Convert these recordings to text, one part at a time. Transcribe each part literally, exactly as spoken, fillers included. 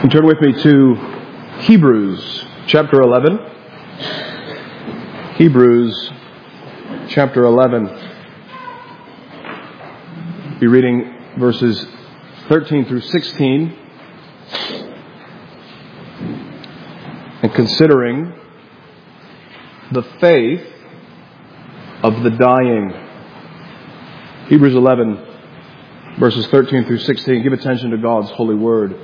And turn with me to Hebrews chapter eleven. Hebrews chapter eleven. Be reading verses thirteen through sixteen. And considering the faith of the dying. Hebrews eleven, verses thirteen through sixteen. Give attention to God's holy word.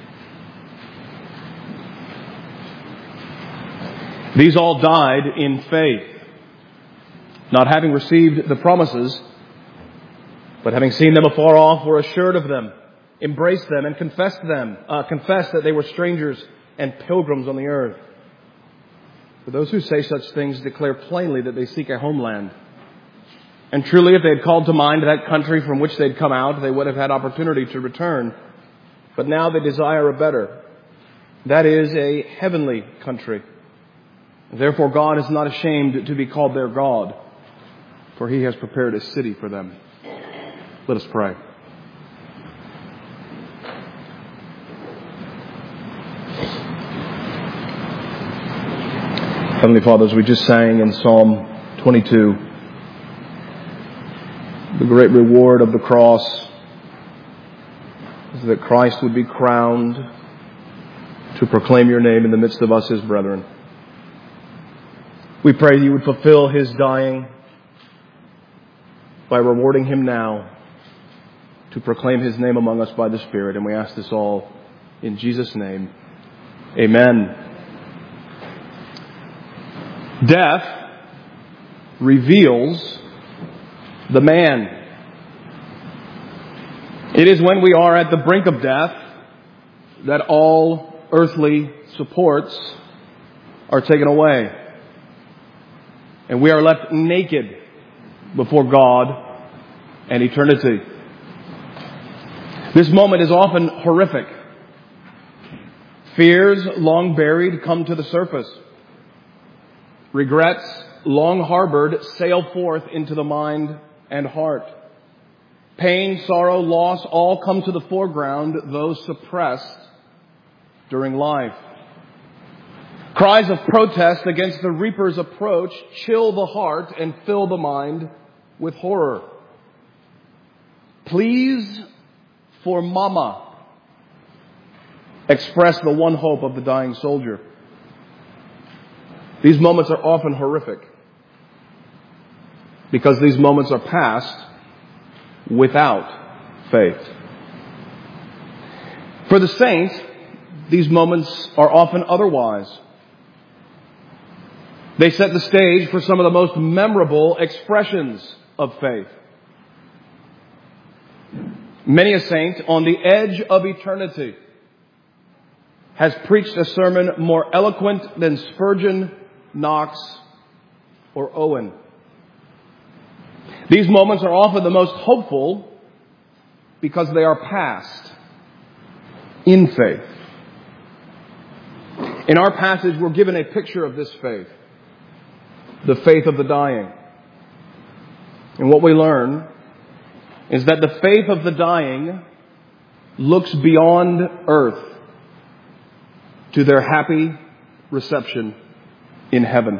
These all died in faith, not having received the promises, but having seen them afar off, were assured of them, embraced them, and confessed them, uh, confessed that they were strangers and pilgrims on the earth. For those who say such things declare plainly that they seek a homeland. And truly, if they had called to mind that country from which they'd come out, they would have had opportunity to return. But now they desire a better. That is a heavenly country. Therefore, God is not ashamed to be called their God, for He has prepared a city for them. Let us pray. Heavenly Father, as we just sang in Psalm twenty-two, the great reward of the cross is that Christ would be crowned to proclaim your name in the midst of us, His brethren. We pray you would fulfill His dying by rewarding Him now to proclaim His name among us by the Spirit. And we ask this all in Jesus' name. Amen. Death reveals the man. It is when we are at the brink of death that all earthly supports are taken away. And we are left naked before God and eternity. This moment is often horrific. Fears long buried come to the surface. Regrets long harbored sail forth into the mind and heart. Pain, sorrow, loss all come to the foreground, those suppressed during life. Cries of protest against the reaper's approach chill the heart and fill the mind with horror. Pleas for mama express the one hope of the dying soldier. These moments are often horrific because these moments are passed without faith. For the saint, these moments are often otherwise. They set the stage for some of the most memorable expressions of faith. Many a saint on the edge of eternity has preached a sermon more eloquent than Spurgeon, Knox, or Owen. These moments are often the most hopeful because they are passed in faith. In our passage, we're given a picture of this faith. The faith of the dying. And what we learn is that the faith of the dying looks beyond earth to their happy reception in heaven.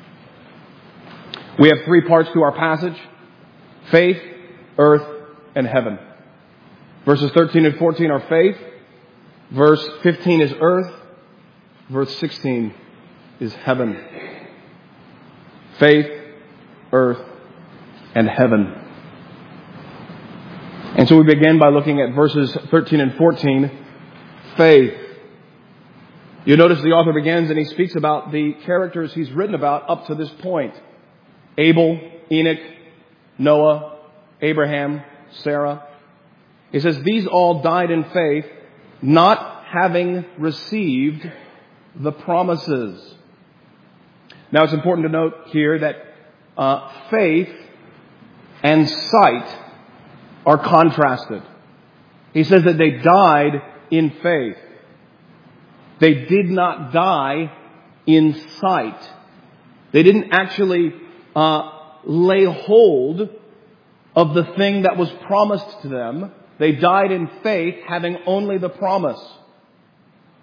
We have three parts to our passage: faith, earth, and heaven. Verses thirteen and fourteen are faith. Verse fifteen is earth. Verse sixteen is heaven. Faith, earth, and heaven. And so we begin by looking at verses thirteen and fourteen. Faith. You notice the author begins and he speaks about the characters he's written about up to this point. Abel, Enoch, Noah, Abraham, Sarah. He says, these all died in faith, not having received the promises. Now, it's important to note here that uh, faith and sight are contrasted. He says that they died in faith. They did not die in sight. They didn't actually uh, lay hold of the thing that was promised to them. They died in faith, having only the promise.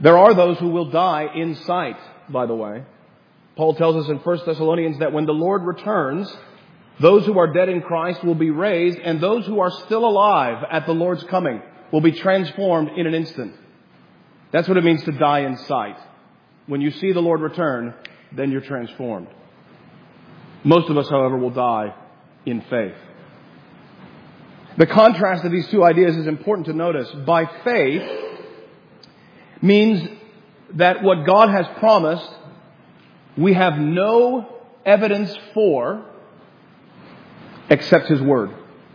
There are those who will die in sight, by the way. Paul tells us in First Thessalonians that when the Lord returns, those who are dead in Christ will be raised, and those who are still alive at the Lord's coming will be transformed in an instant. That's what it means to die in sight. When you see the Lord return, then you're transformed. Most of us, however, will die in faith. The contrast of these two ideas is important to notice. By faith means that what God has promised, we have no evidence for except His Word.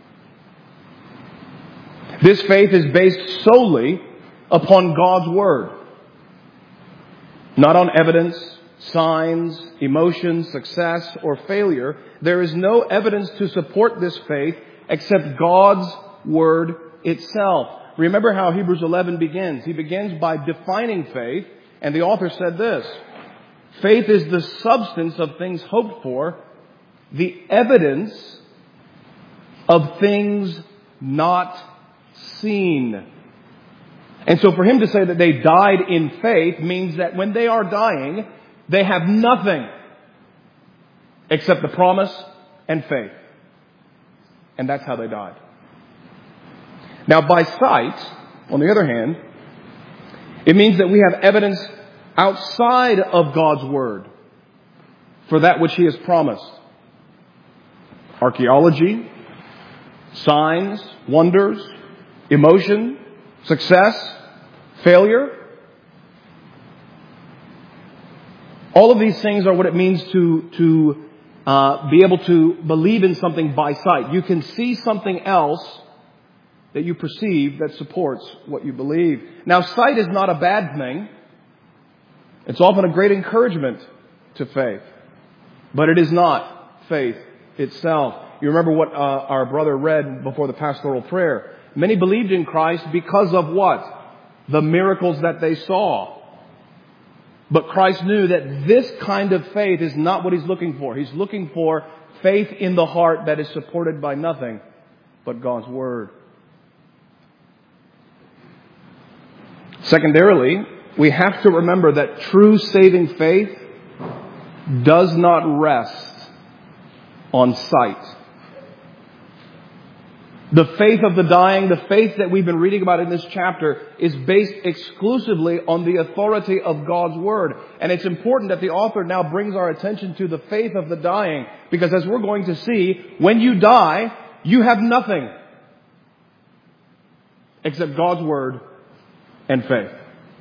This faith is based solely upon God's Word. Not on evidence, signs, emotions, success, or failure. There is no evidence to support this faith except God's Word itself. Remember how Hebrews eleven begins. He begins by defining faith, and the author said this: faith is the substance of things hoped for, the evidence of things not seen. And so for him to say that they died in faith means that when they are dying, they have nothing except the promise and faith. And that's how they died. Now, by sight, on the other hand, it means that we have evidence outside of God's Word for that which He has promised. Archaeology, signs, wonders, emotion, success, failure. All of these things are what it means to, to uh, be able to believe in something by sight. You can see something else that you perceive that supports what you believe. Now, sight is not a bad thing. It's often a great encouragement to faith. But it is not faith itself. You remember what uh, our brother read before the pastoral prayer. Many believed in Christ because of what? The miracles that they saw. But Christ knew that this kind of faith is not what He's looking for. He's looking for faith in the heart that is supported by nothing but God's Word. Secondarily, we have to remember that true saving faith does not rest on sight. The faith of the dying, the faith that we've been reading about in this chapter, is based exclusively on the authority of God's Word. And it's important that the author now brings our attention to the faith of the dying, because as we're going to see, when you die, you have nothing except God's Word and faith.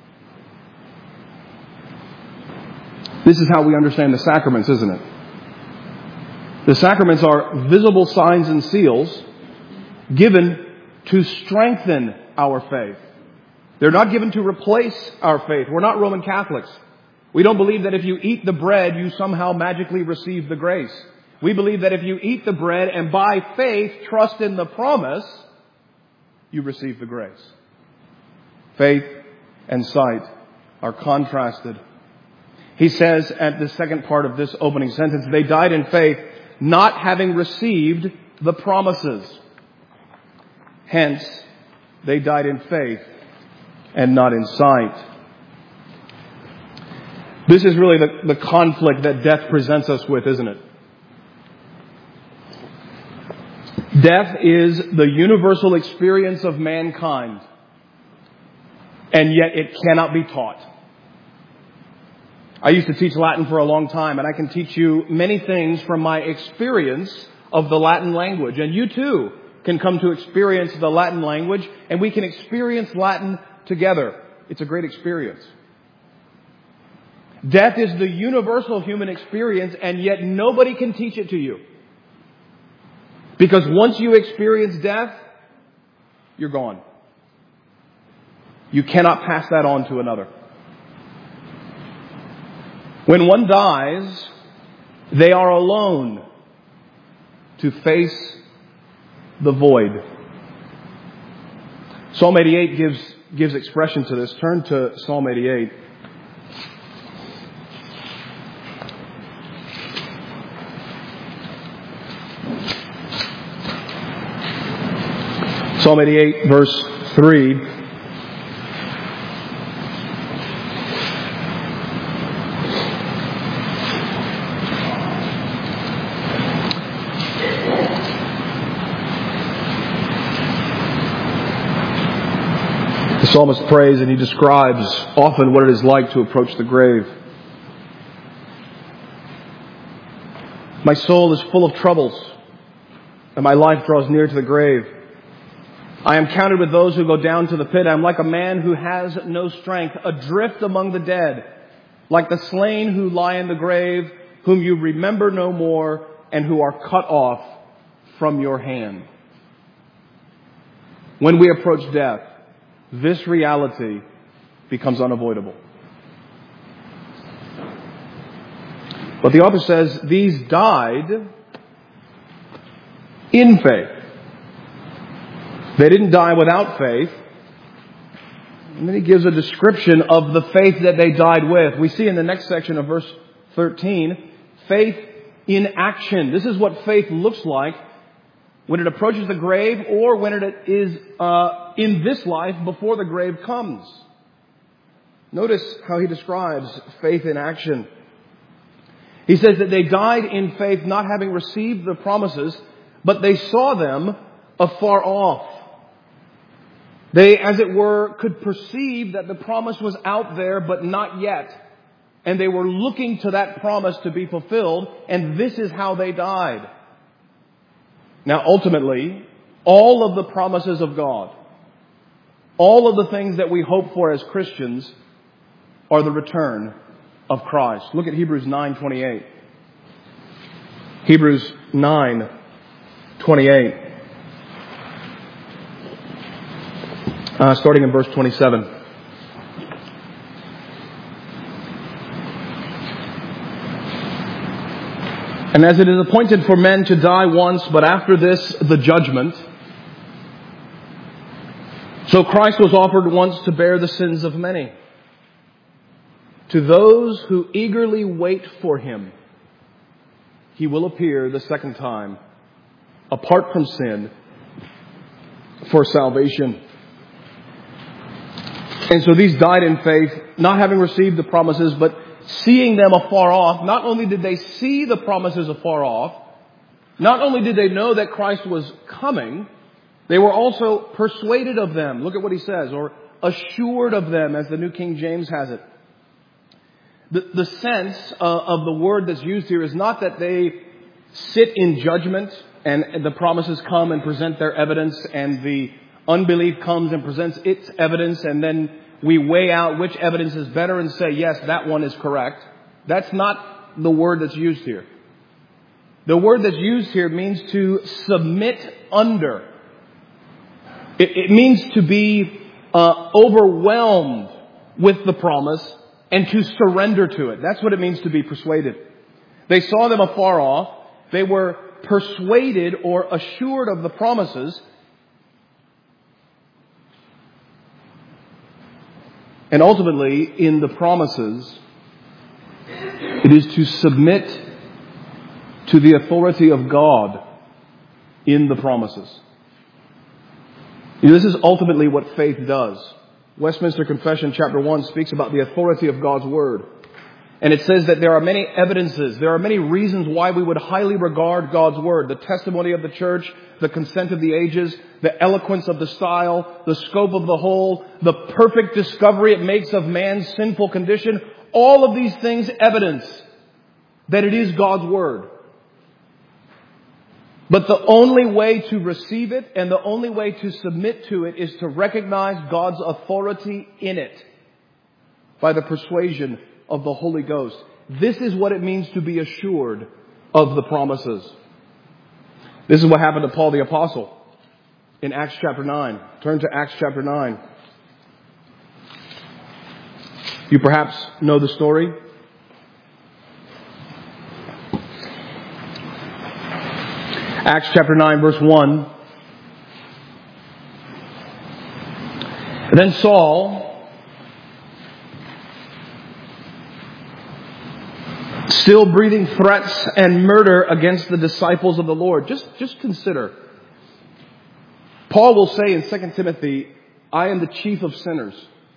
This is how we understand the sacraments, isn't it? The sacraments are visible signs and seals given to strengthen our faith. They're not given to replace our faith. We're not Roman Catholics. We don't believe that if you eat the bread, you somehow magically receive the grace. We believe that if you eat the bread and by faith trust in the promise, you receive the grace. Faith and sight are contrasted. He says at the second part of this opening sentence, they died in faith, not having received the promises. Hence, they died in faith and not in sight. This is really the, the conflict that death presents us with, isn't it? Death is the universal experience of mankind, and yet it cannot be taught. I used to teach Latin for a long time, and I can teach you many things from my experience of the Latin language. And you too can come to experience the Latin language, and we can experience Latin together. It's a great experience. Death is the universal human experience, and yet nobody can teach it to you. Because once you experience death, you're gone. You cannot pass that on to another. When one dies, they are alone to face the void. Psalm eighty-eight gives, gives expression to this. Turn to Psalm eighty-eight. Psalm eighty-eight, verse three. The psalmist prays and he describes often what it is like to approach the grave. My soul is full of troubles, and my life draws near to the grave. I am counted with those who go down to the pit. I am like a man who has no strength, adrift among the dead, like the slain who lie in the grave, whom you remember no more, and who are cut off from your hand. When we approach death, this reality becomes unavoidable. But the author says these died in faith. They didn't die without faith. And then he gives a description of the faith that they died with. We see in the next section of verse thirteen, faith in action. This is what faith looks like when it approaches the grave, or when it is uh, in this life before the grave comes. Notice how he describes faith in action. He says that they died in faith, not having received the promises, but they saw them afar off. They, as it were, could perceive that the promise was out there, but not yet. And they were looking to that promise to be fulfilled, and this is how they died. Now, ultimately, all of the promises of God, all of the things that we hope for as Christians, are the return of Christ. Look at Hebrews nine twenty-eight. Hebrews nine twenty-eight. Uh, starting in verse twenty-seven. And as it is appointed for men to die once, but after this the judgment, so Christ was offered once to bear the sins of many. To those who eagerly wait for Him, He will appear the second time, apart from sin, for salvation. And so these died in faith, not having received the promises, but seeing them afar off. Not only did they see the promises afar off, not only did they know that Christ was coming, they were also persuaded of them. Look at what he says, or assured of them, as the New King James has it. The, the sense uh, of the word that's used here is not that they sit in judgment and, and the promises come and present their evidence, and the unbelief comes and presents its evidence, and then we weigh out which evidence is better and say, yes, that one is correct. That's not the word that's used here. The word that's used here means to submit under. It, it means to be uh, overwhelmed with the promise and to surrender to it. That's what it means to be persuaded. They saw them afar off. They were persuaded or assured of the promises. And ultimately, in the promises, it is to submit to the authority of God in the promises. You know, this is ultimately what faith does. Westminster Confession, chapter one, speaks about the authority of God's Word. And it says that there are many evidences, there are many reasons why we would highly regard God's Word. The testimony of the church, the consent of the ages, the eloquence of the style, the scope of the whole, the perfect discovery it makes of man's sinful condition. All of these things evidence that it is God's Word. But the only way to receive it and the only way to submit to it is to recognize God's authority in it by the persuasion of the Holy Ghost. This is what it means to be assured of the promises. This is what happened to Paul the Apostle in Acts chapter nine. Turn to Acts chapter nine. You perhaps know the story. Acts chapter nine, verse one. Then Saul, still breathing threats and murder against the disciples of the Lord. Just, just consider. Paul will say in Second Timothy, I am the chief of sinners.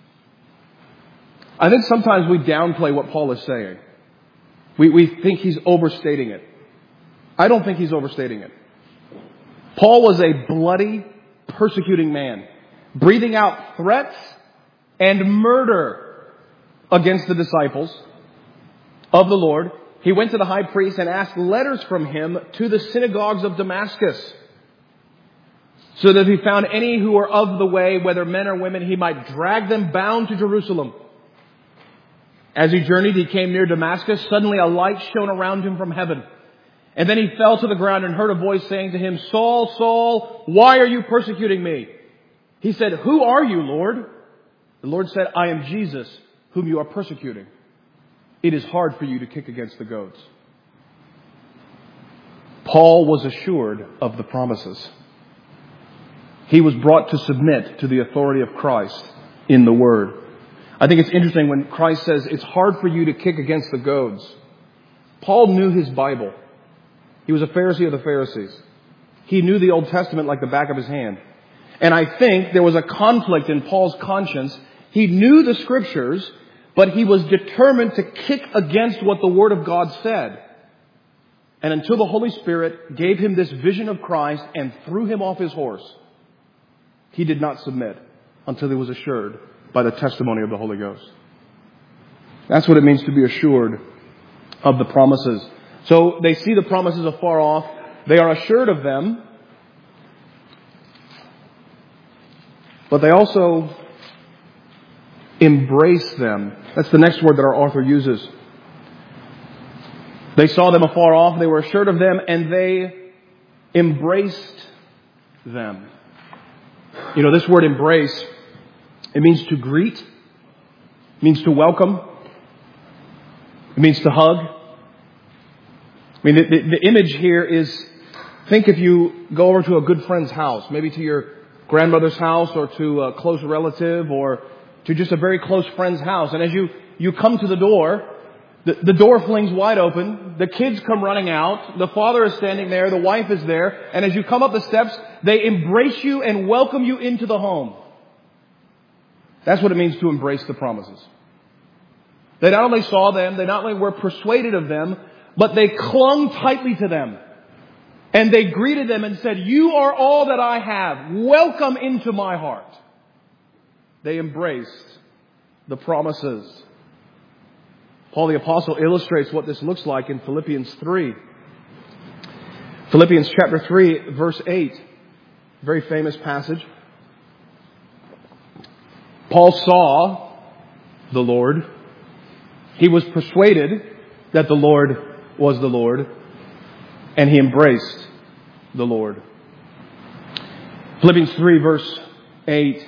I think sometimes we downplay what Paul is saying. We, we think he's overstating it. I don't think he's overstating it. Paul was a bloody, persecuting man. breathing out threats and murder against the disciples of the Lord, he went to the high priest and asked letters from him to the synagogues of Damascus, so that if he found any who were of the way, whether men or women, he might drag them bound to Jerusalem. As he journeyed, he came near Damascus. Suddenly a light shone around him from heaven. And then he fell to the ground and heard a voice saying to him, Saul, Saul, why are you persecuting me? He said, Who are you, Lord? The Lord said, I am Jesus, whom you are persecuting. It is hard for you to kick against the goads. Paul was assured of the promises. He was brought to submit to the authority of Christ in the Word. I think it's interesting when Christ says it's hard for you to kick against the goads. Paul knew his Bible. He was a Pharisee of the Pharisees. He knew the Old Testament like the back of his hand. And I think there was a conflict in Paul's conscience. He knew the Scriptures, but he was determined to kick against what the Word of God said. And until the Holy Spirit gave him this vision of Christ and threw him off his horse, he did not submit until he was assured by the testimony of the Holy Ghost. That's what it means to be assured of the promises. So they see the promises afar off. They are assured of them. But they also embrace them. That's the next word that our author uses. They saw them afar off. They were assured of them, and they embraced them. You know, this word embrace, it means to greet. It means to welcome. It means to hug. I mean, the, the, the image here is, think if you go over to a good friend's house, maybe to your grandmother's house or to a close relative or to just a very close friend's house. And as you, you come to the door, the, the door flings wide open. The kids come running out. The father is standing there. The wife is there. And as you come up the steps, they embrace you and welcome you into the home. That's what it means to embrace the promises. They not only saw them, they not only were persuaded of them, but they clung tightly to them. And they greeted them and said, You are all that I have. Welcome into my heart. They embraced the promises. Paul the Apostle illustrates what this looks like in Philippians three. Philippians chapter three, verse eight. Very famous passage. Paul saw the Lord. He was persuaded that the Lord was the Lord. And he embraced the Lord. Philippians three, verse eight.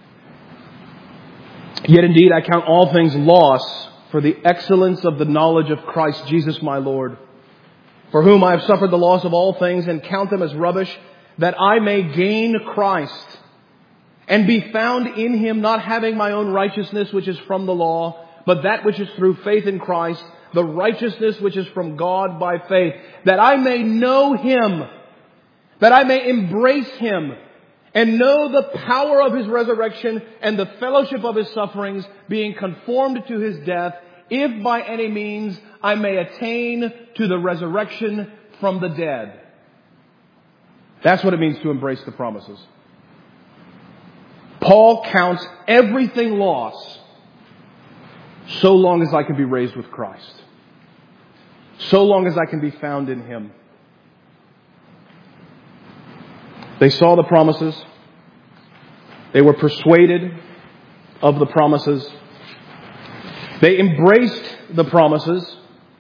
Yet indeed I count all things loss for the excellence of the knowledge of Christ Jesus my Lord, for whom I have suffered the loss of all things and count them as rubbish, that I may gain Christ and be found in Him, not having my own righteousness which is from the law, but that which is through faith in Christ, the righteousness which is from God by faith, that I may know Him, that I may embrace Him, and know the power of His resurrection and the fellowship of His sufferings, being conformed to His death, if by any means I may attain to the resurrection from the dead. That's what it means to embrace the promises. Paul counts everything loss so long as I can be raised with Christ. So long as I can be found in Him. They saw the promises. They were persuaded of the promises. They embraced the promises.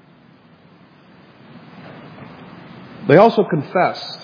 They also confessed.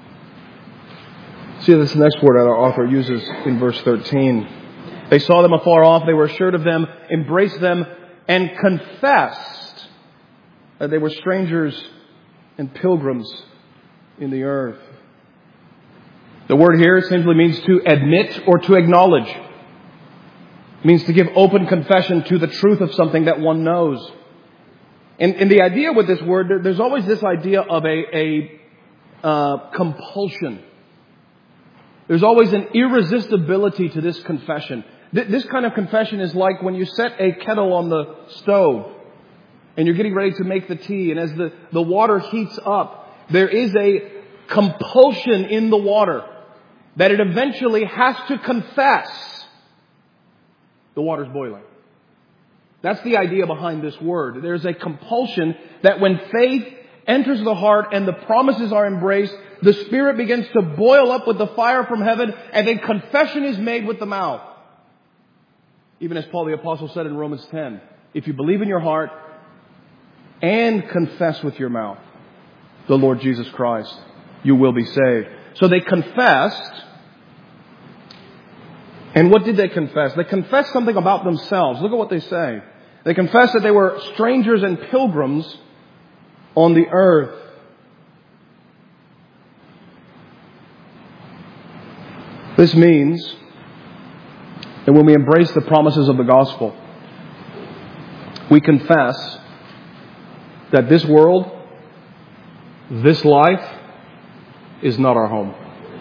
See this next word that our author uses in verse thirteen. They saw them afar off. They were assured of them, embraced them, and confessed that they were strangers and pilgrims in the earth. The word here simply means to admit or to acknowledge. It means to give open confession to the truth of something that one knows. And, and the idea with this word, there's always this idea of a, a uh, compulsion. There's always an irresistibility to this confession. Th- this kind of confession is like when you set a kettle on the stove and you're getting ready to make the tea. And as the, the water heats up, there is a compulsion in the water. that it eventually has to confess the water's boiling. That's the idea behind this word. There's a compulsion that when faith enters the heart and the promises are embraced, the Spirit begins to boil up with the fire from heaven, and then confession is made with the mouth. Even as Paul the Apostle said in Romans ten, if you believe in your heart and confess with your mouth the Lord Jesus Christ, you will be saved. So they confessed. And what did they confess? They confessed something about themselves. Look at what they say. They confessed that they were strangers and pilgrims on the earth. This means that when we embrace the promises of the gospel, we confess that this world, this life, is not our home.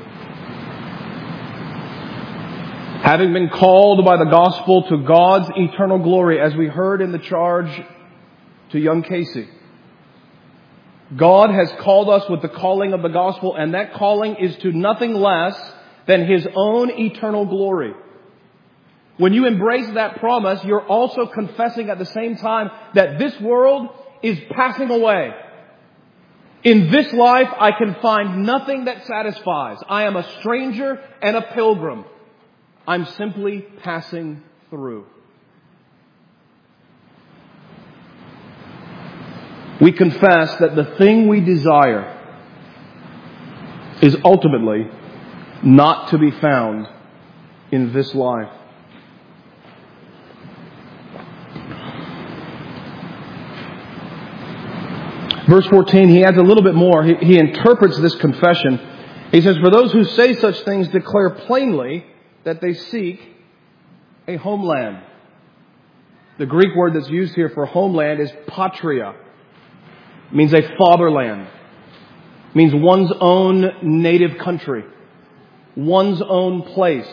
Having been called by the gospel to God's eternal glory, as we heard in the charge to young Casey, God has called us with the calling of the gospel, and that calling is to nothing less than His own eternal glory. When you embrace that promise, you're also confessing at the same time that this world is passing away. In this life, I can find nothing that satisfies. I am a stranger and a pilgrim. I'm simply passing through. We confess that the thing we desire is ultimately not to be found in this life. Verse fourteen, he adds a little bit more. He, he interprets this confession. He says, for those who say such things declare plainly that they seek a homeland. The Greek word that's used here for homeland is patria. It means a fatherland. It means one's own native country. One's own place.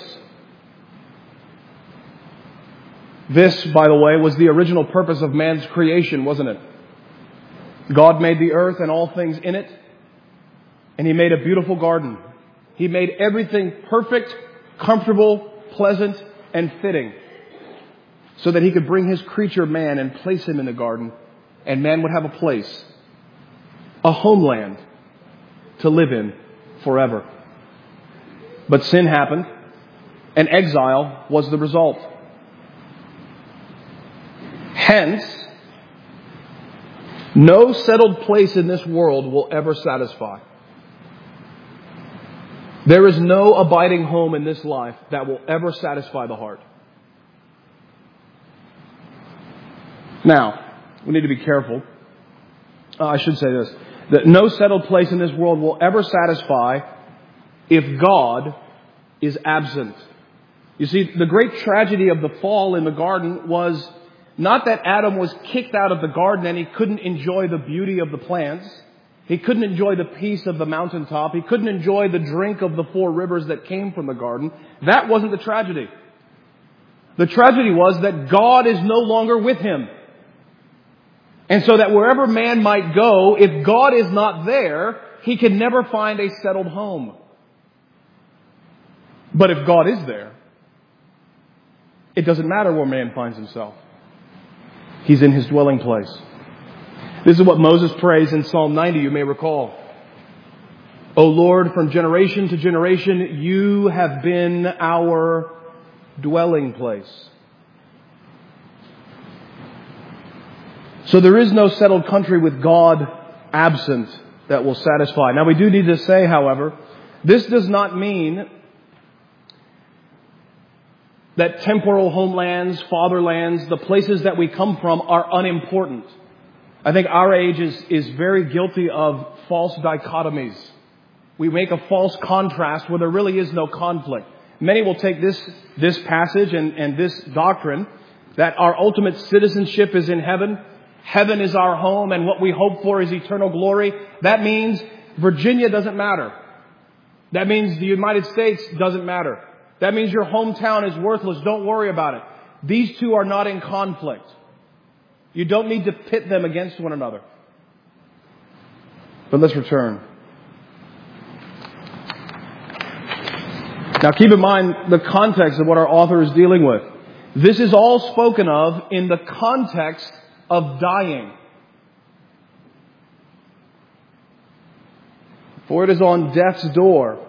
This, by the way, was the original purpose of man's creation, wasn't it? God made the earth and all things in it, and He made a beautiful garden. He made everything perfect, comfortable, pleasant, and fitting, so that He could bring His creature man and place him in the garden, and man would have a place, a homeland to live in forever. But sin happened, and exile was the result. Hence, no settled place in this world will ever satisfy. There is no abiding home in this life that will ever satisfy the heart. Now, we need to be careful. Uh, I should say this. That no settled place in this world will ever satisfy if God is absent. You see, the great tragedy of the fall in the garden was not that Adam was kicked out of the garden and he couldn't enjoy the beauty of the plants. He couldn't enjoy the peace of the mountaintop. He couldn't enjoy the drink of the four rivers that came from the garden. That wasn't the tragedy. The tragedy was that God is no longer with him. And so that wherever man might go, if God is not there, he can never find a settled home. But if God is there, it doesn't matter where man finds himself. He's in his dwelling place. This is what Moses prays in Psalm ninety, you may recall. O Lord, from generation to generation, you have been our dwelling place. So there is no settled country with God absent that will satisfy. Now we do need to say, however, this does not mean that temporal homelands, fatherlands, the places that we come from are unimportant. I think our age is, is very guilty of false dichotomies. We make a false contrast where there really is no conflict. Many will take this, this passage and, and this doctrine that our ultimate citizenship is in heaven. Heaven is our home and what we hope for is eternal glory. That means Virginia doesn't matter. That means the United States doesn't matter. That means your hometown is worthless. Don't worry about it. These two are not in conflict. You don't need to pit them against one another. But let's return. Now keep in mind the context of what our author is dealing with. This is all spoken of in the context of dying. For it is on death's door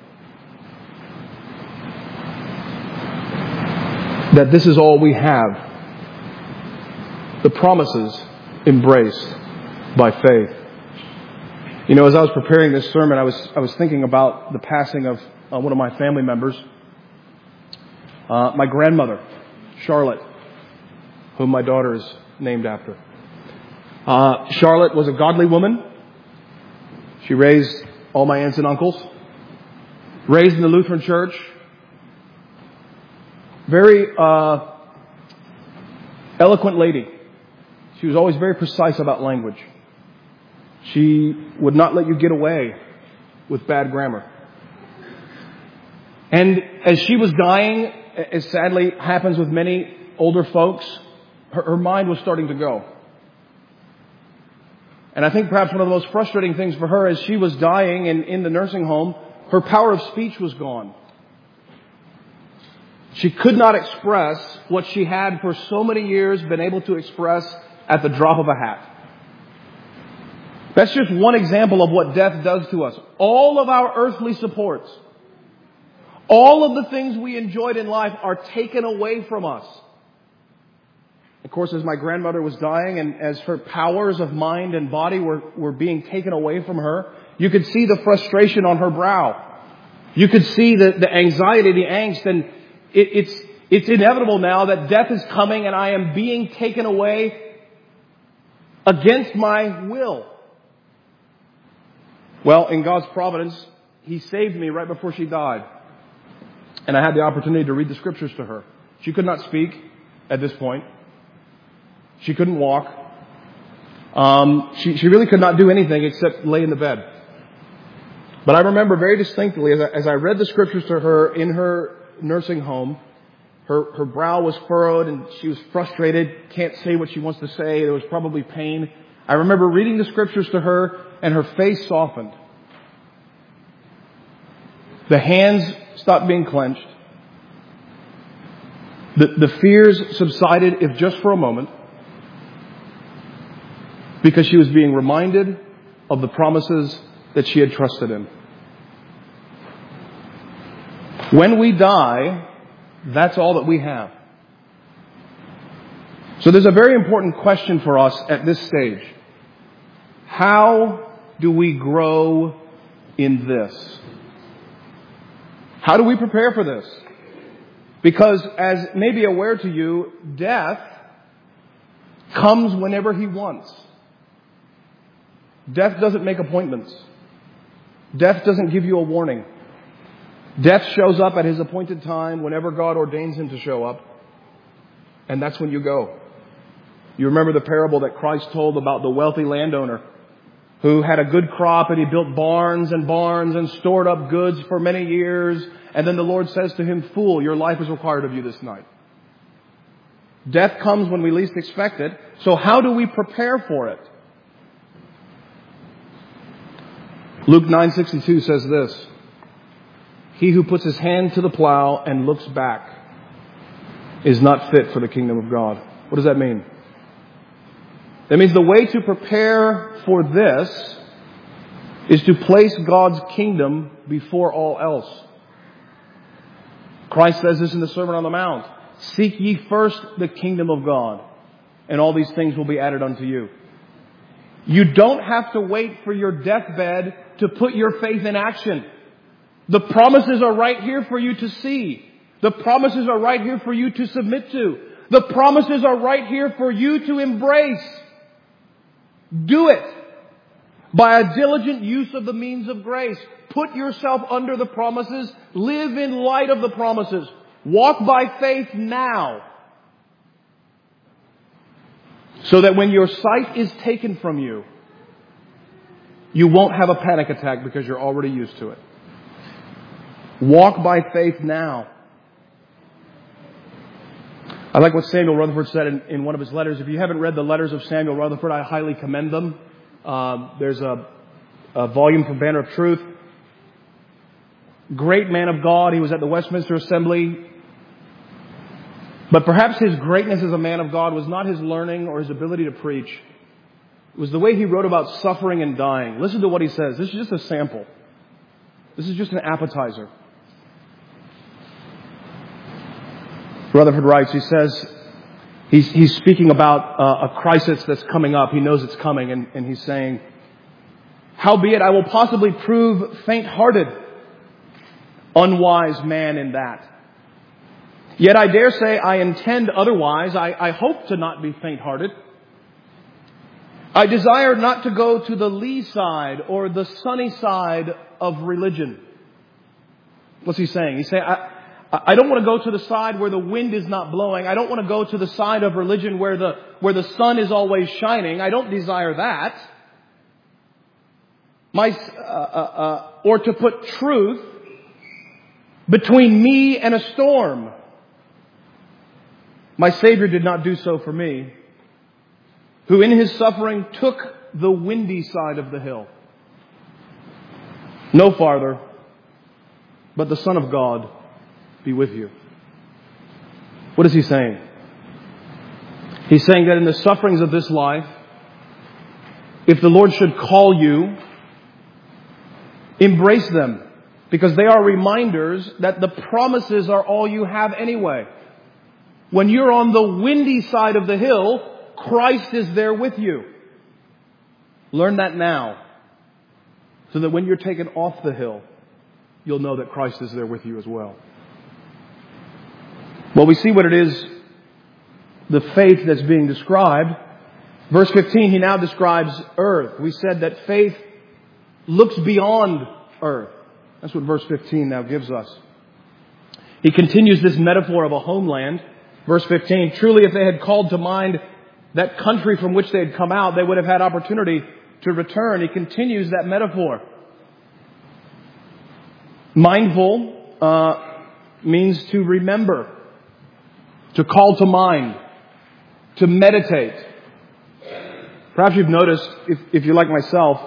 that this is all we have. The promises embraced by faith. You know, as I was preparing this sermon, I was I was thinking about the passing of uh, one of my family members, uh, my grandmother, Charlotte, whom my daughter is named after. Uh, Charlotte was a godly woman. She raised all my aunts and uncles, raised in the Lutheran Church. Very uh, eloquent lady. She was always very precise about language. She would not let you get away with bad grammar. And as she was dying, as sadly happens with many older folks, her, her mind was starting to go. And I think perhaps one of the most frustrating things for her as she was dying and in the nursing home, her power of speech was gone. She could not express what she had for so many years been able to express at the drop of a hat. That's just one example of what death does to us. All of our earthly supports, all of the things we enjoyed in life are taken away from us. Of course, as my grandmother was dying and as her powers of mind and body were, were being taken away from her, you could see the frustration on her brow. You could see the, the anxiety, the angst, and it, it's, it's inevitable now that death is coming and I am being taken away against my will. Well, in God's providence, He saved me right before she died. And I had the opportunity to read the Scriptures to her. She could not speak at this point. She couldn't walk. Um, she, she really could not do anything except lay in the bed. But I remember very distinctly as I, as I read the Scriptures to her in her nursing home, her, her brow was furrowed and she was frustrated, can't say what she wants to say. There was probably pain. I remember reading the Scriptures to her and her face softened. The hands stopped being clenched. The, the fears subsided, if just for a moment, because she was being reminded of the promises that she had trusted in. When we die, that's all that we have. So there's a very important question for us at this stage. How do we grow in this? How do we prepare for this? Because as may be aware to you, death comes whenever He wants. Death doesn't make appointments. Death doesn't give you a warning. Death shows up at His appointed time whenever God ordains Him to show up. And that's when you go. You remember the parable that Christ told about the wealthy landowner who had a good crop and he built barns and barns and stored up goods for many years. And then the Lord says to him, "Fool, your life is required of you this night." Death comes when we least expect it. So how do we prepare for it? Luke nine sixty-two says this: "He who puts his hand to the plow and looks back is not fit for the kingdom of God." What does that mean? That means the way to prepare for this is to place God's kingdom before all else. Christ says this in the Sermon on the Mount: "Seek ye first the kingdom of God, and all these things will be added unto you." You don't have to wait for your deathbed to put your faith in action. The promises are right here for you to see. The promises are right here for you to submit to. The promises are right here for you to embrace. Do it by a diligent use of the means of grace. Put yourself under the promises. Live in light of the promises. Walk by faith now, so that when your sight is taken from you, you won't have a panic attack because you're already used to it. Walk by faith now. I like what Samuel Rutherford said in, in one of his letters. If you haven't read the letters of Samuel Rutherford, I highly commend them. Um, there's a, a volume from Banner of Truth. Great man of God. He was at the Westminster Assembly. But perhaps his greatness as a man of God was not his learning or his ability to preach. It was the way he wrote about suffering and dying. Listen to what he says. This is just a sample. This is just an appetizer. Rutherford writes, he says, he's, he's speaking about uh, a crisis that's coming up. He knows it's coming, and, and he's saying, "Howbeit I will possibly prove faint-hearted, unwise man in that. Yet I dare say I intend otherwise. I, I hope to not be faint-hearted. I desire not to go to the lee side or the sunny side of religion." What's he saying? He's saying, I, I don't want to go to the side where the wind is not blowing. I don't want to go to the side of religion where the, where the sun is always shining. I don't desire that. My, uh, uh, uh, or to put truth between me and a storm. My Savior did not do so for me, who in his suffering took the windy side of the hill. No farther, but the Son of God be with you. What is he saying? He's saying that in the sufferings of this life, if the Lord should call you, embrace them, because they are reminders that the promises are all you have anyway. When you're on the windy side of the hill, Christ is there with you. Learn that now, so that when you're taken off the hill, you'll know that Christ is there with you as well. Well, we see what it is, the faith that's being described. Verse fifteen, he now describes earth. We said that faith looks beyond earth. That's what verse fifteen now gives us. He continues this metaphor of a homeland. Verse fifteen, truly if they had called to mind that country from which they had come out, they would have had opportunity to return. He continues that metaphor. Mindful uh, means to remember, to call to mind, to meditate. Perhaps you've noticed, if, if you're like myself,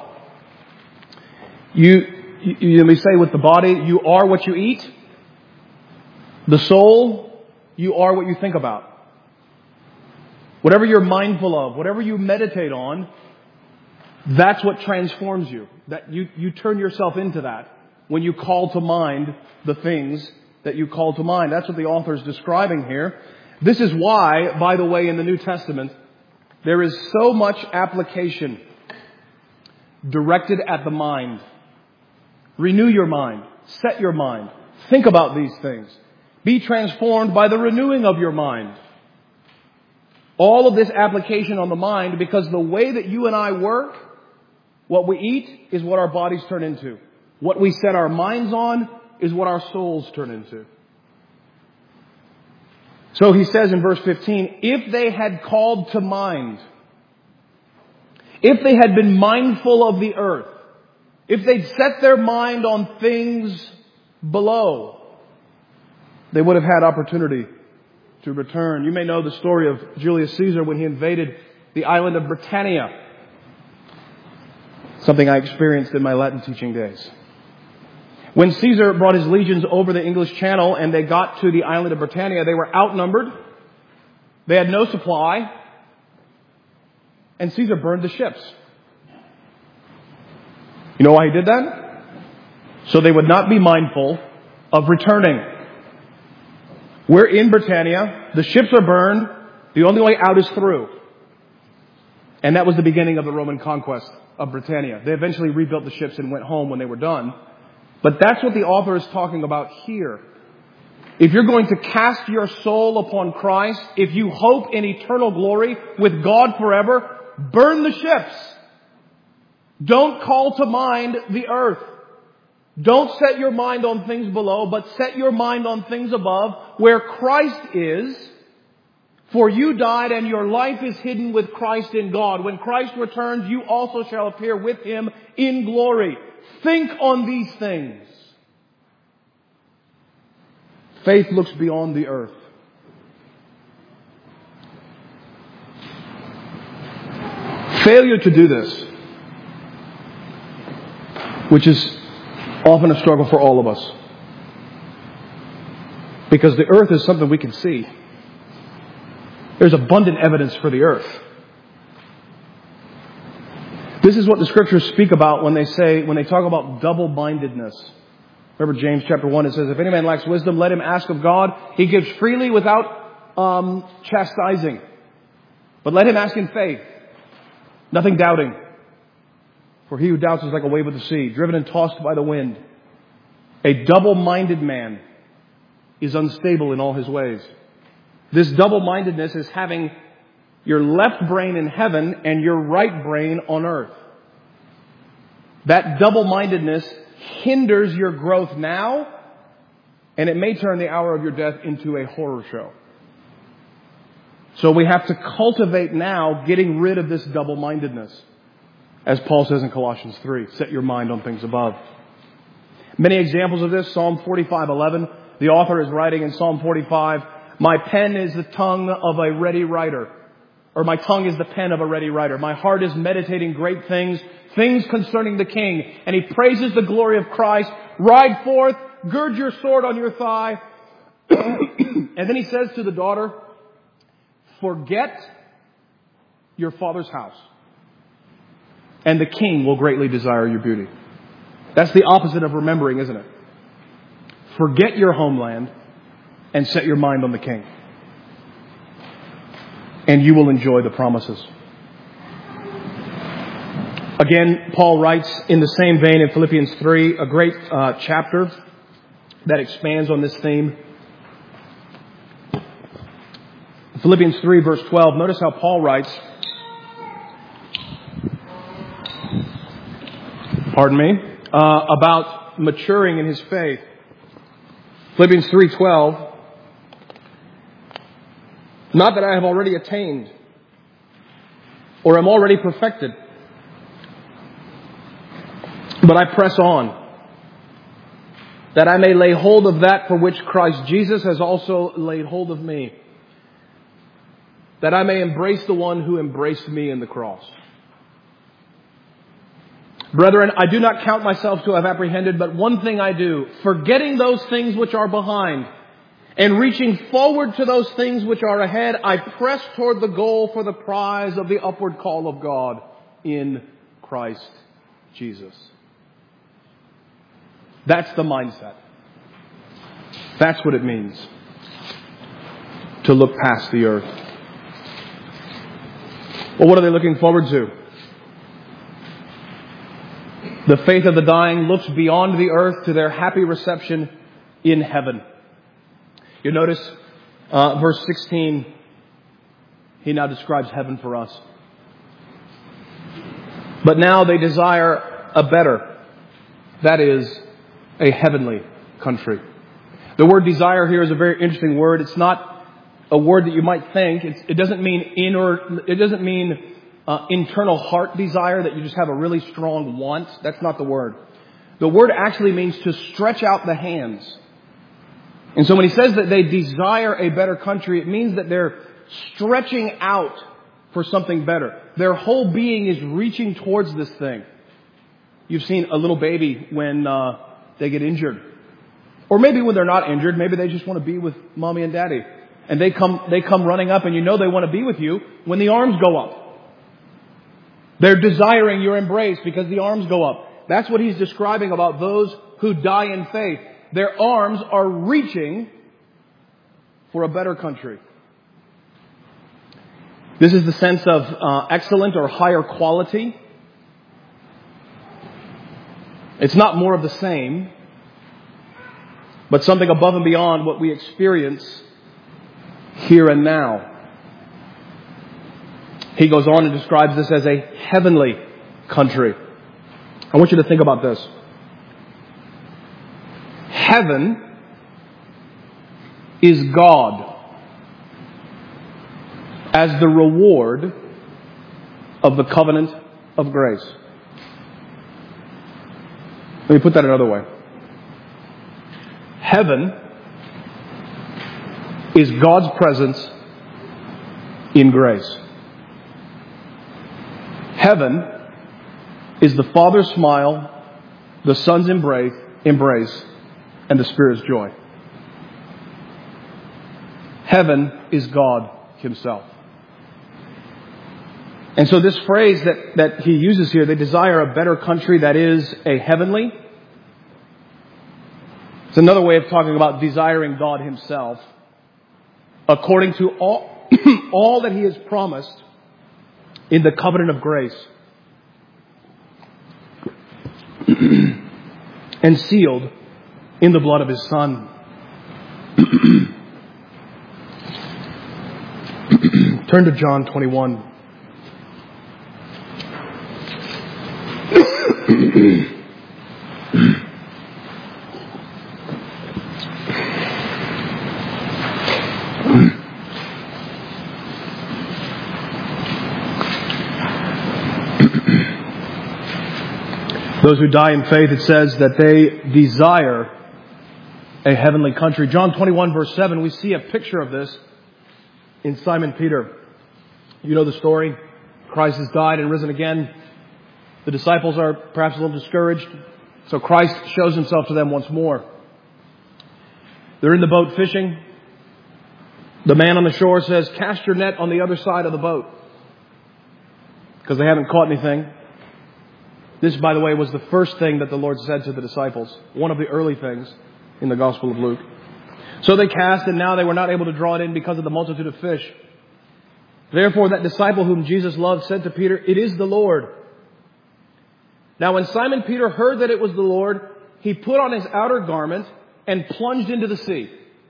you, you, you may say with the body, you are what you eat. The soul, you are what you think about. Whatever you're mindful of, whatever you meditate on, that's what transforms you. That you, you turn yourself into that when you call to mind the things that you call to mind. That's what the author is describing here. This is why, by the way, in the New Testament, there is so much application directed at the mind. Renew your mind. Set your mind. Think about these things. Be transformed by the renewing of your mind. All of this application on the mind, because the way that you and I work, what we eat is what our bodies turn into. What we set our minds on is what our souls turn into. So he says in verse fifteen, if they had called to mind, if they had been mindful of the earth, if they'd set their mind on things below, they would have had opportunity to return. You may know the story of Julius Caesar when he invaded the island of Britannia. Something I experienced in my Latin teaching days. When Caesar brought his legions over the English Channel and they got to the island of Britannia, they were outnumbered. They had no supply. And Caesar burned the ships. You know why he did that? So they would not be mindful of returning. We're in Britannia. The ships are burned. The only way out is through. And that was the beginning of the Roman conquest of Britannia. They eventually rebuilt the ships and went home when they were done. But that's what the author is talking about here. If you're going to cast your soul upon Christ, if you hope in eternal glory with God forever, burn the ships. Don't call to mind the earth. Don't set your mind on things below, but set your mind on things above, where Christ is. For you died, and your life is hidden with Christ in God. When Christ returns, you also shall appear with Him in glory. Think on these things. Faith looks beyond the earth. Failure to do this, which is often a struggle for all of us. Because the earth is something we can see. There's abundant evidence for the earth. This is what the Scriptures speak about when they say, when they talk about double-mindedness. Remember James chapter one, it says, if any man lacks wisdom, let him ask of God. He gives freely without um, chastising. But let him ask in faith, nothing doubting. For he who doubts is like a wave of the sea, driven and tossed by the wind. A double-minded man is unstable in all his ways. This double-mindedness is having your left brain in heaven and your right brain on earth. That double-mindedness hinders your growth now, and it may turn the hour of your death into a horror show. So we have to cultivate now getting rid of this double-mindedness. As Paul says in Colossians three, set your mind on things above. Many examples of this, Psalm forty-five eleven. The author is writing in Psalm forty-five, my pen is the tongue of a ready writer. Or my tongue is the pen of a ready writer. My heart is meditating great things, things concerning the King. And he praises the glory of Christ. Ride forth, gird your sword on your thigh. And then he says to the daughter, forget your father's house, and the king will greatly desire your beauty. That's the opposite of remembering, isn't it? Forget your homeland and set your mind on the King. And you will enjoy the promises. Again, Paul writes in the same vein in Philippians three, a great uh, chapter that expands on this theme. Philippians three verse twelve, notice how Paul writes, pardon me, uh, about maturing in his faith. Philippians three twelve, not that I have already attained or am already perfected, but I press on, that I may lay hold of that for which Christ Jesus has also laid hold of me, that I may embrace the one who embraced me in the cross. Brethren, I do not count myself to have apprehended, but one thing I do, forgetting those things which are behind, and reaching forward to those things which are ahead, I press toward the goal for the prize of the upward call of God in Christ Jesus. That's the mindset. That's what it means to look past the earth. Well, what are they looking forward to? The faith of the dying looks beyond the earth to their happy reception in heaven. You notice uh, verse sixteen, he now describes heaven for us. But now they desire a better, that is, a heavenly country. The word desire here is a very interesting word. It's not a word that you might think. It's, it doesn't mean inner, it doesn't mean uh, internal heart desire, that you just have a really strong want. That's not the word. The word actually means to stretch out the hands. And so when he says that they desire a better country, it means that they're stretching out for something better. Their whole being is reaching towards this thing. You've seen a little baby when uh, they get injured. Or maybe when they're not injured, maybe they just want to be with mommy and daddy. And they come, they come running up, and you know they want to be with you when the arms go up. They're desiring your embrace because the arms go up. That's what he's describing about those who die in faith. Their arms are reaching for a better country. This is the sense of uh, excellent or higher quality. It's not more of the same, but something above and beyond what we experience here and now. He goes on and describes this as a heavenly country. I want you to think about this. Heaven is God as the reward of the covenant of grace. Let me put that another way. Heaven is God's presence in grace. Heaven is the Father's smile, the Son's embrace, embrace, and the Spirit's joy. Heaven is God Himself. And so this phrase that, that he uses here, they desire a better country that is a heavenly. It's another way of talking about desiring God Himself according to all, all that He has promised in the covenant of grace and sealed in the blood of His Son. Turn to John twenty-one. Those who die in faith, it says that they desire a heavenly country. John twenty-one verse seven, we see a picture of this in Simon Peter. You know the story. Christ has died and risen again. The disciples are perhaps a little discouraged. So Christ shows Himself to them once more. They're in the boat fishing. The man on the shore says, "Cast your net on the other side of the boat." Because they haven't caught anything. This, by the way, was the first thing that the Lord said to the disciples. One of the early things in the Gospel of Luke. So they cast, and now they were not able to draw it in because of the multitude of fish. Therefore, that disciple whom Jesus loved said to Peter, "It is the Lord." Now, when Simon Peter heard that it was the Lord, he put on his outer garment and plunged into the sea.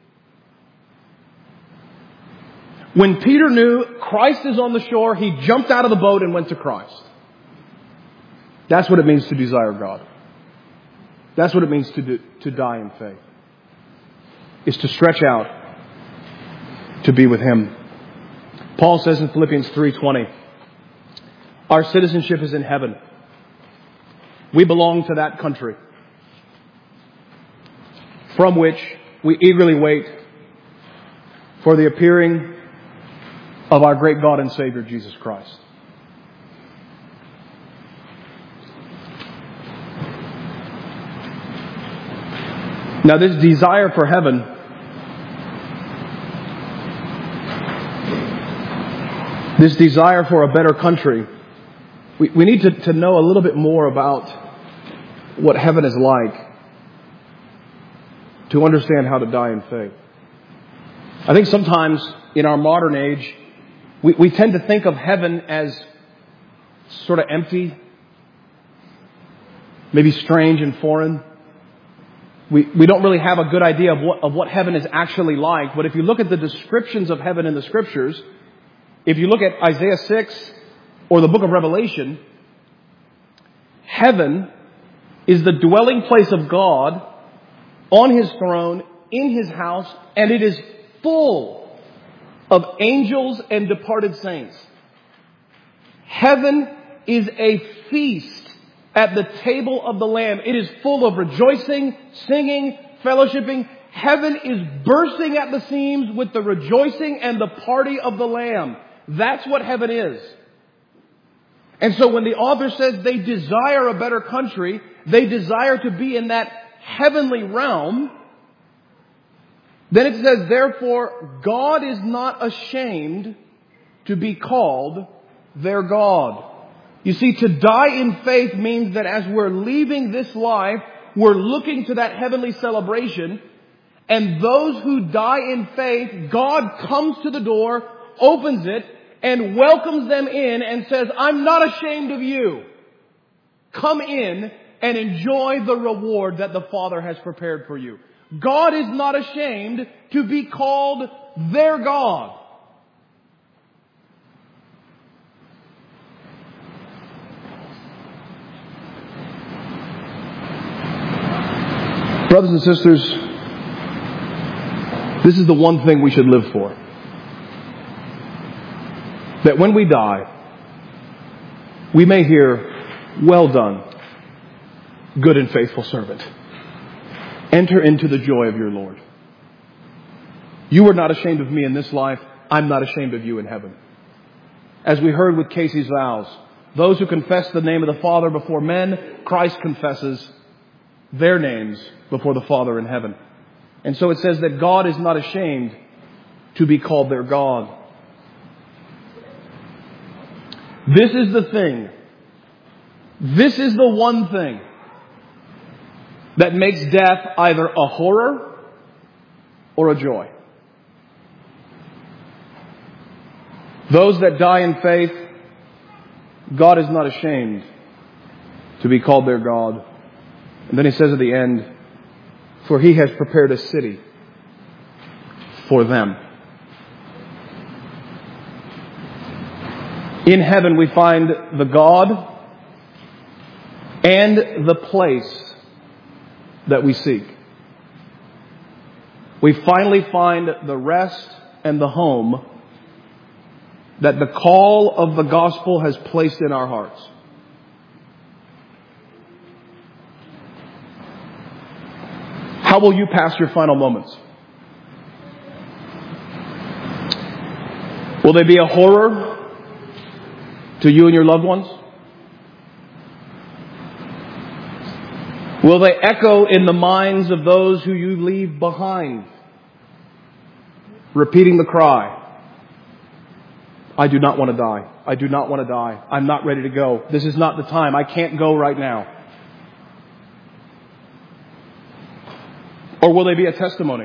When Peter knew Christ is on the shore, he jumped out of the boat and went to Christ. That's what it means to desire God. That's what it means to do, to die in faith. Is to stretch out to be with Him. Paul says in Philippians three twenty, our citizenship is in heaven. We belong to that country from which we eagerly wait for the appearing of our great God and Savior, Jesus Christ. Now, this desire for heaven this desire for a better country, we, we need to, to know a little bit more about what heaven is like to understand how to die in faith. I think sometimes in our modern age, we, we tend to think of heaven as sort of empty, maybe strange and foreign. We, we don't really have a good idea of what, of what heaven is actually like. But if you look at the descriptions of heaven in the Scriptures, if you look at Isaiah six or the book of Revelation, heaven is the dwelling place of God on His throne, in His house, and it is full of angels and departed saints. Heaven is a feast at the table of the Lamb. It is full of rejoicing, singing, fellowshipping. Heaven is bursting at the seams with the rejoicing and the party of the Lamb. That's what heaven is. And so when the author says they desire a better country, they desire to be in that heavenly realm, then it says, therefore, God is not ashamed to be called their God. You see, to die in faith means that as we're leaving this life, we're looking to that heavenly celebration. And those who die in faith, God comes to the door, opens it, and welcomes them in and says, I'm not ashamed of you. Come in and enjoy the reward that the Father has prepared for you. God is not ashamed to be called their God. Brothers and sisters, this is the one thing we should live for. That when we die, we may hear, well done, good and faithful servant. Enter into the joy of your Lord. You are not ashamed of me in this life. I'm not ashamed of you in heaven. As we heard with Casey's vows, those who confess the name of the Father before men, Christ confesses their names before the Father in heaven. And so it says that God is not ashamed to be called their God. This is the thing. This is the one thing that makes death either a horror or a joy. Those that die in faith, God is not ashamed to be called their God. And then he says at the end, for he has prepared a city for them. In heaven we find the God and the place that we seek. We finally find the rest and the home that the call of the gospel has placed in our hearts. How will you pass your final moments? Will they be a horror to you and your loved ones? Will they echo in the minds of those who you leave behind, repeating the cry, I do not want to die. I do not want to die. I'm not ready to go. This is not the time. I can't go right now. Or will they be a testimony?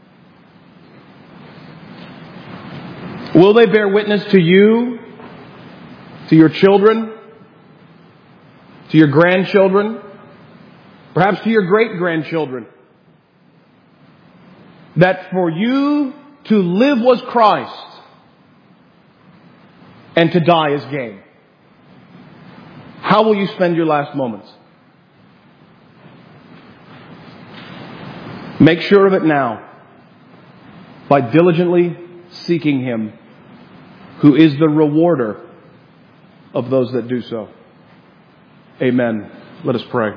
Will they bear witness to you, to your children, to your grandchildren, perhaps to your great-grandchildren, that for you to live was Christ and to die is gain? How will you spend your last moments? Make sure of it now by diligently seeking Him, who is the rewarder of those that do so. Amen. Let us pray.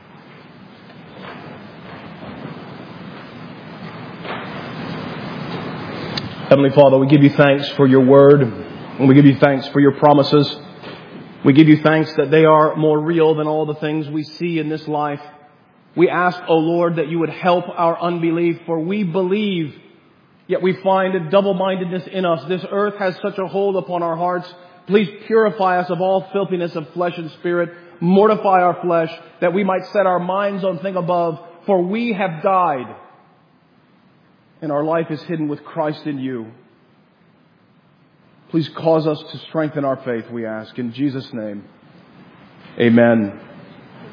Heavenly Father, we give you thanks for your word, and we give you thanks for your promises. We give you thanks that they are more real than all the things we see in this life. We ask, O Lord, that you would help our unbelief, for we believe, yet we find a double-mindedness in us. This earth has such a hold upon our hearts. Please purify us of all filthiness of flesh and spirit. Mortify our flesh, that we might set our minds on things above, for we have died, and our life is hidden with Christ in you. Please cause us to strengthen our faith, we ask. In Jesus' name, amen.